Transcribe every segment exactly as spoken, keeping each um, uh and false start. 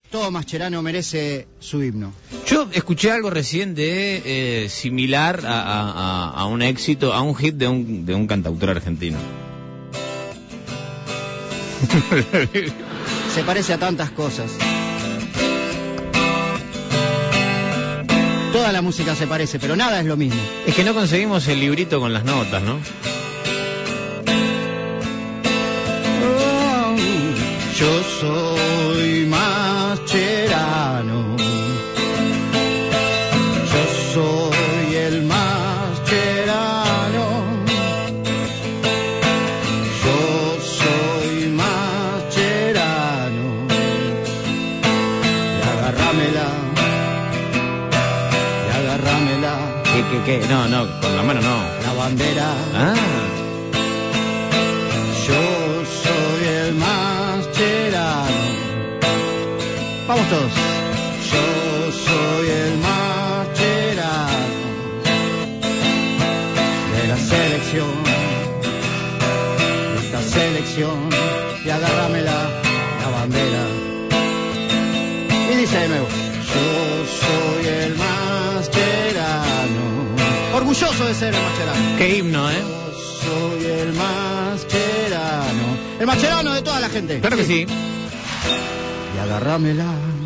todo Mascherano merece su himno. Yo escuché algo recién de eh, similar a, a, a un éxito, a un hit de un, de un cantautor argentino. Se parece a tantas cosas. Toda la música se parece, pero nada es lo mismo. Es que no conseguimos el librito con las notas, ¿no? Oh, yo soy Mascherano. Yo soy el Mascherano. Yo soy Mascherano. Y agárramela. Y agárramela. ¿Qué, qué, qué? No, no, con la mano no. La bandera. Ah. Yo soy el Mascherano. Vamos todos. Yo soy el Mascherano de la selección, de esta selección, y agárramela, la bandera. Y dice de nuevo, yo soy el Mascherano, orgulloso de ser el Mascherano. Qué himno, ¿eh? Yo soy el Mascherano, el Mascherano de toda la gente. Claro que sí. Y agárramela.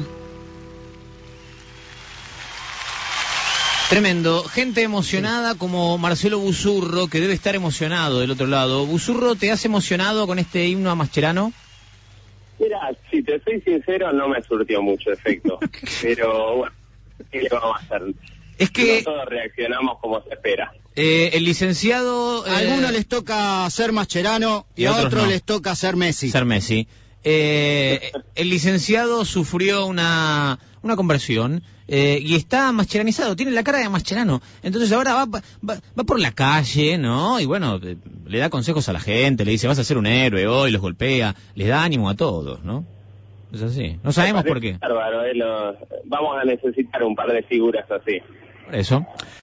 Tremendo. Gente emocionada como Marcelo Busurro, que debe estar emocionado del otro lado. Busurro, ¿te has emocionado con este himno a Mascherano? Mira, si te soy sincero, no me surtió mucho efecto. Pero bueno, ¿qué le vamos a hacer? Es que no todos reaccionamos como se espera. Eh, el licenciado... Eh, A algunos les toca ser Mascherano y, y a otros, otros no. les toca ser Messi. Ser Messi. Eh, el licenciado sufrió una, una conversión eh, y está mascheranizado, tiene la cara de Mascherano. Entonces ahora va, va, va por la calle, ¿no? Y bueno, eh, le da consejos a la gente, le dice, vas a ser un héroe hoy, los golpea, les da ánimo a todos, ¿no? Es así. No sabemos por qué. Bárbaro, eh, lo, vamos a necesitar un par de figuras así. Por eso.